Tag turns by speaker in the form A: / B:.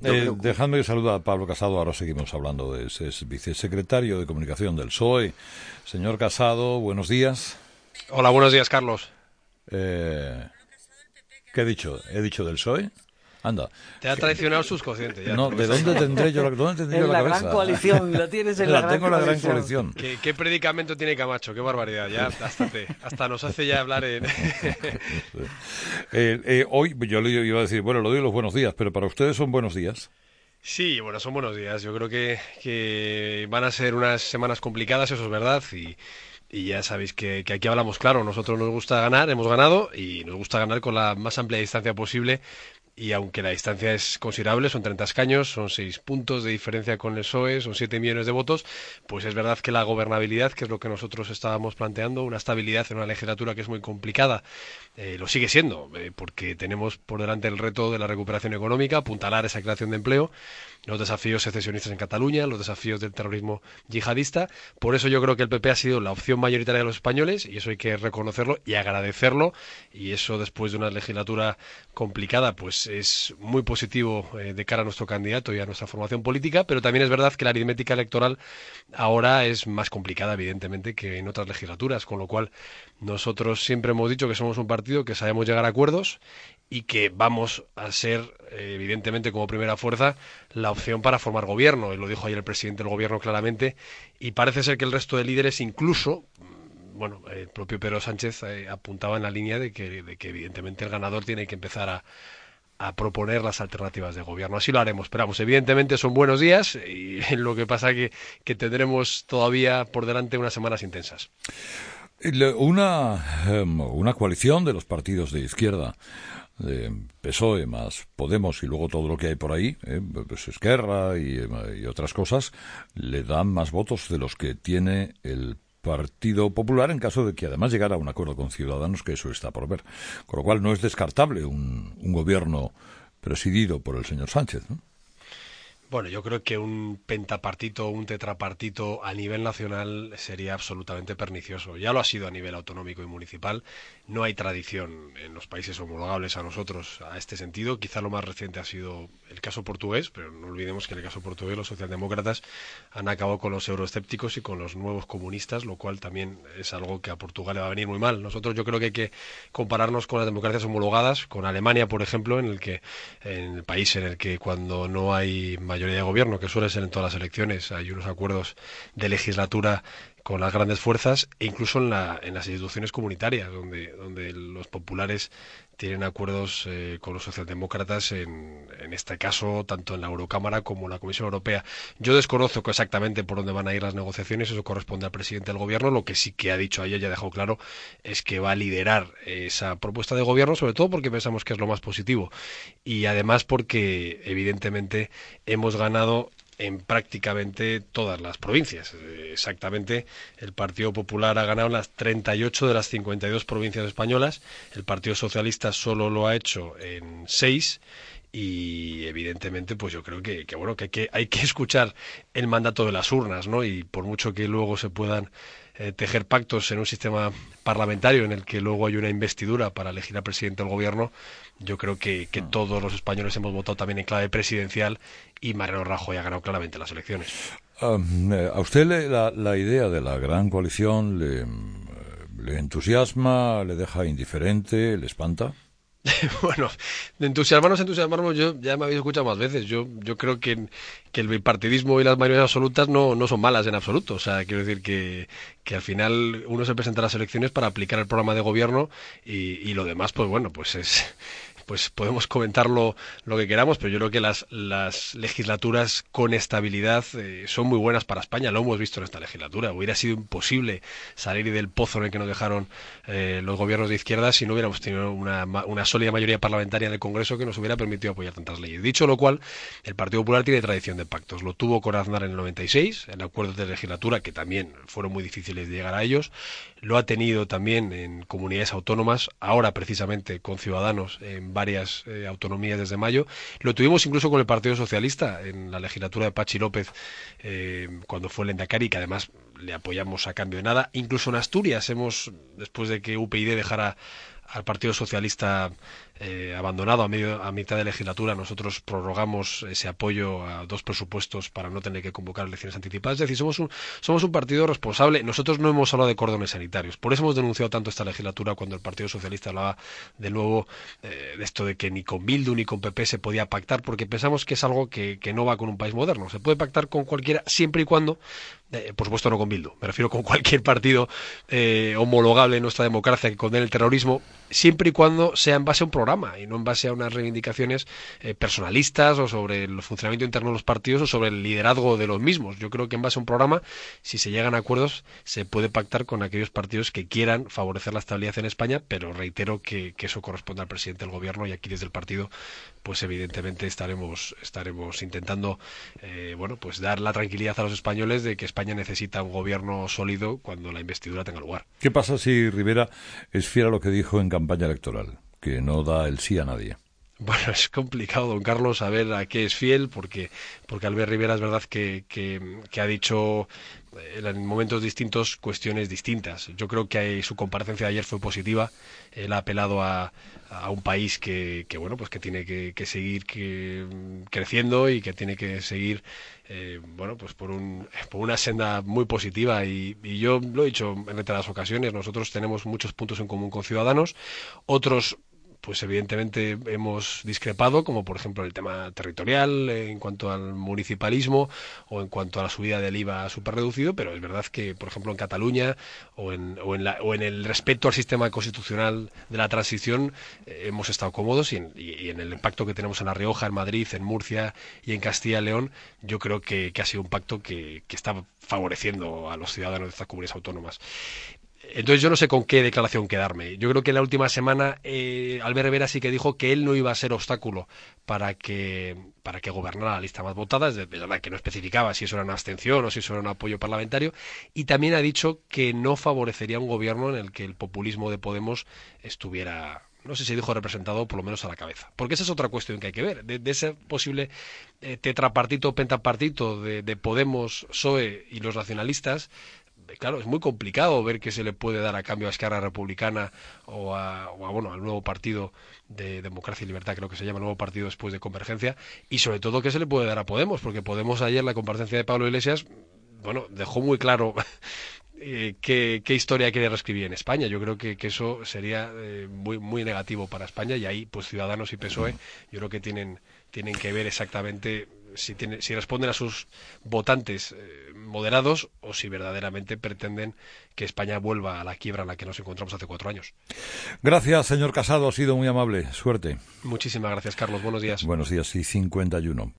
A: Dejadme que salude a Pablo Casado. Ahora seguimos hablando de ese vicesecretario de Comunicación del PSOE. Señor Casado, buenos días.
B: Hola, buenos días, Carlos.
A: ¿Qué he dicho? ¿He dicho del PSOE? Anda.
B: Te ha traicionado el subconsciente. Ya,
A: no, ¿de dónde tendré yo la cabeza?
C: En la gran coalición, lo tienes en la gran
A: tengo en la gran
C: coalición.
A: coalición.
B: ¿Qué predicamento tiene Camacho? Qué barbaridad. Ya, hasta nos hace ya hablar en...
A: Hoy yo le iba a decir, bueno, lo doy los buenos días, pero para ustedes son buenos días.
B: Sí, bueno, son buenos días. Yo creo que van a ser unas semanas complicadas, eso es verdad, y ya sabéis que aquí hablamos claro. Nosotros nos gusta ganar, hemos ganado, y nos gusta ganar con la más amplia distancia posible. Y aunque la distancia es considerable, son 30 escaños, son 6 puntos de diferencia con el PSOE, son 7 millones de votos, pues es verdad que la gobernabilidad, que es lo que nosotros estábamos planteando, una estabilidad en una legislatura que es muy complicada, lo sigue siendo, porque tenemos por delante el reto de la recuperación económica, apuntalar esa creación de empleo, los desafíos secesionistas en Cataluña, los desafíos del terrorismo yihadista. Por eso yo creo que el PP ha sido la opción mayoritaria de los españoles, y eso hay que reconocerlo y agradecerlo, y eso después de una legislatura complicada, pues es muy positivo de cara a nuestro candidato y a nuestra formación política, pero también es verdad que la aritmética electoral ahora es más complicada, evidentemente, que en otras legislaturas, con lo cual nosotros siempre hemos dicho que somos un partido que sabemos llegar a acuerdos y que vamos a ser, evidentemente, como primera fuerza, la opción para formar gobierno. Y lo dijo ayer el presidente del gobierno claramente, y parece ser que el resto de líderes, incluso, bueno, el propio Pedro Sánchez apuntaba en la línea de que evidentemente el ganador tiene que empezar a proponer las alternativas de gobierno. Así lo haremos, esperamos. Evidentemente son buenos días, y lo que pasa que tendremos todavía por delante unas semanas intensas.
A: Una coalición de los partidos de izquierda, de PSOE más Podemos y luego todo lo que hay por ahí, pues Esquerra y otras cosas, le dan más votos de los que tiene el Partido Popular, en caso de que además llegara a un acuerdo con Ciudadanos, que eso está por ver. Con lo cual no es descartable un gobierno presidido por el señor Sánchez, ¿no?
B: Bueno, yo creo que un pentapartito o un tetrapartito a nivel nacional sería absolutamente pernicioso. Ya lo ha sido a nivel autonómico y municipal. No hay tradición en los países homologables a nosotros a este sentido. Quizá lo más reciente ha sido el caso portugués, pero no olvidemos que en el caso portugués los socialdemócratas han acabado con los euroescépticos y con los nuevos comunistas, lo cual también es algo que a Portugal le va a venir muy mal. Nosotros yo creo que hay que compararnos con las democracias homologadas, con Alemania, por ejemplo, en el país en el que cuando no hay mayoría de gobierno, que suele ser en todas las elecciones, hay unos acuerdos de legislatura con las grandes fuerzas, e incluso en las instituciones comunitarias, donde los populares tienen acuerdos con los socialdemócratas, en este caso, tanto en la Eurocámara como en la Comisión Europea. Yo desconozco exactamente por dónde van a ir las negociaciones, eso corresponde al presidente del gobierno. Lo que sí que ha dicho ayer, ya ha dejado claro, es que va a liderar esa propuesta de gobierno, sobre todo porque pensamos que es lo más positivo, y además porque, evidentemente, hemos ganado en prácticamente todas las provincias. Exactamente, el Partido Popular ha ganado en las 38 de las 52 provincias españolas, el Partido Socialista solo lo ha hecho en 6, y evidentemente pues yo creo que hay que escuchar el mandato de las urnas, ¿no? Y por mucho que luego se puedan tejer pactos en un sistema parlamentario en el que luego hay una investidura para elegir al presidente del gobierno, yo creo que todos los españoles hemos votado también en clave presidencial, y Mariano Rajoy ha ganado claramente las elecciones.
A: ¿A usted la idea de la gran coalición le entusiasma, le deja indiferente, le espanta?
B: Bueno, de entusiasmarnos, yo ya me habéis escuchado más veces. Yo creo que el bipartidismo y las mayorías absolutas no son malas en absoluto. O sea, quiero decir que al final uno se presenta a las elecciones para aplicar el programa de gobierno, y lo demás, pues bueno, pues podemos comentarlo lo que queramos, pero yo creo que las legislaturas con estabilidad son muy buenas para España. Lo hemos visto en esta legislatura. Hubiera sido imposible salir del pozo en el que nos dejaron los gobiernos de izquierda si no hubiéramos tenido una sólida mayoría parlamentaria en el Congreso que nos hubiera permitido apoyar tantas leyes. Dicho lo cual, el Partido Popular tiene tradición de pactos. Lo tuvo con Aznar en el 96, en acuerdos de legislatura que también fueron muy difíciles de llegar a ellos. Lo ha tenido también en comunidades autónomas, ahora precisamente con Ciudadanos en varias autonomías desde mayo. Lo tuvimos incluso con el Partido Socialista en la legislatura de Patxi López, cuando fue el Lehendakari, que además le apoyamos a cambio de nada. Incluso en Asturias después de que UPyD dejara al Partido Socialista abandonado a mitad de legislatura. Nosotros prorrogamos ese apoyo a 2 presupuestos para no tener que convocar elecciones anticipadas. Es decir, somos un partido responsable. Nosotros no hemos hablado de cordones sanitarios. Por eso hemos denunciado tanto esta legislatura cuando el Partido Socialista hablaba de nuevo de esto de que ni con Bildu ni con PP se podía pactar, porque pensamos que es algo que no va con un país moderno. Se puede pactar con cualquiera siempre y cuando, por supuesto no con Bildu, me refiero con cualquier partido homologable en nuestra democracia que condene el terrorismo, siempre y cuando sea en base a un programa y no en base a unas reivindicaciones personalistas o sobre el funcionamiento interno de los partidos o sobre el liderazgo de los mismos. Yo creo que en base a un programa, si se llegan a acuerdos, se puede pactar con aquellos partidos que quieran favorecer la estabilidad en España, pero reitero que eso corresponde al presidente del gobierno, y aquí desde el partido pues evidentemente estaremos intentando pues dar la tranquilidad a los españoles de que España necesita un gobierno sólido cuando la investidura tenga lugar.
A: ¿Qué pasa si Rivera es fiel a lo que dijo en campaña electoral, que no da el sí a nadie?
B: Bueno, es complicado, don Carlos, saber a qué es fiel, porque Albert Rivera es verdad que ha dicho en momentos distintos cuestiones distintas. Yo creo que su comparecencia de ayer fue positiva. Él ha apelado a un país que tiene que seguir creciendo y que tiene que seguir por una senda muy positiva, y yo lo he dicho en reiteradas ocasiones. Nosotros tenemos muchos puntos en común con Ciudadanos, otros pues evidentemente hemos discrepado, como por ejemplo el tema territorial, en cuanto al municipalismo o en cuanto a la subida del IVA superreducido, pero es verdad que, por ejemplo, en Cataluña o en el respeto al sistema constitucional de la transición hemos estado cómodos, y en el pacto que tenemos en La Rioja, en Madrid, en Murcia y en Castilla y León, yo creo que ha sido un pacto que está favoreciendo a los ciudadanos de estas comunidades autónomas. Entonces yo no sé con qué declaración quedarme. Yo creo que en la última semana Albert Rivera sí que dijo que él no iba a ser obstáculo para que gobernara la lista más votada. Es verdad que no especificaba si eso era una abstención o si eso era un apoyo parlamentario, y también ha dicho que no favorecería un gobierno en el que el populismo de Podemos estuviera, no sé si dijo representado, por lo menos a la cabeza. Porque esa es otra cuestión que hay que ver. De ese posible tetrapartito o pentapartito de Podemos, PSOE y los nacionalistas, claro, es muy complicado ver qué se le puede dar a cambio a Esquerra Republicana o al nuevo partido de Democracia y Libertad, creo que se llama, el nuevo partido después de Convergencia, y sobre todo qué se le puede dar a Podemos, porque Podemos ayer, la comparecencia de Pablo Iglesias, dejó muy claro qué historia quiere reescribir en España. Yo creo que eso sería muy, muy negativo para España, y ahí pues Ciudadanos y PSOE yo creo que tienen que ver exactamente si responden a sus votantes moderados o si verdaderamente pretenden que España vuelva a la quiebra en la que nos encontramos hace 4 años.
A: Gracias, señor Casado, ha sido muy amable. Suerte.
B: Muchísimas gracias, Carlos. Buenos días.
A: Buenos días, y 51.